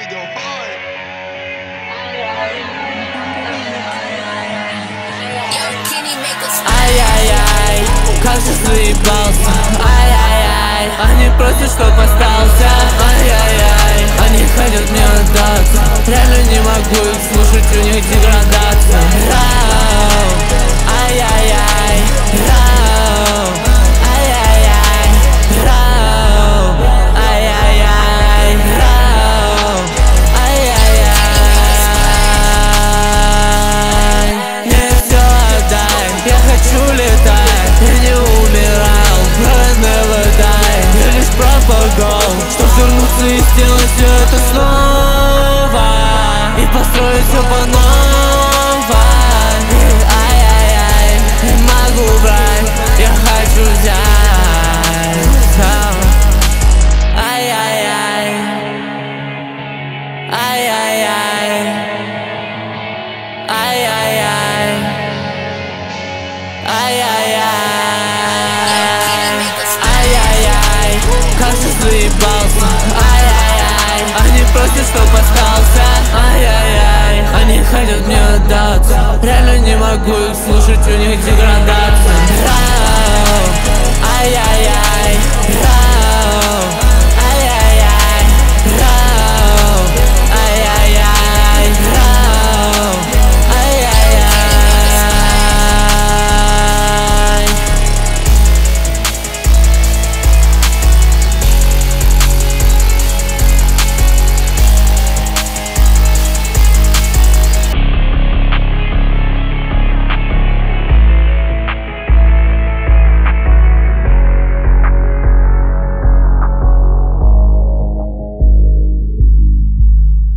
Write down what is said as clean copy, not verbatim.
shit go hard. Ай-яй-яй, как же заебался. Ай-яй-яй, они просят, чтоб остался. Ай-яй-яй, они хотят мне отдаться. Реально не могу их слушать, у них деградация. Рау, ай-яй-яй, рау, ай-яй-яй, рау, ай-яй-яй, рау, ай-яй-яй. Мне все отдай, я хочу летать. Я не умирал, but I never die. Я лишь пропагал, чтоб вернуться и сделать все это снова и построить все по новой. Ай-яй-яй, не могу брать, я хочу взять. Ай-яй-яй, ай-яй-яй, ай-яй-яй, ай-яй-яй, как же заебался. Ай-яй-яй, они просят, чтоб остался. Ай-яй-яй, они хотят мне отдаться. Реально не могу их слушать, у них деградация. Рау,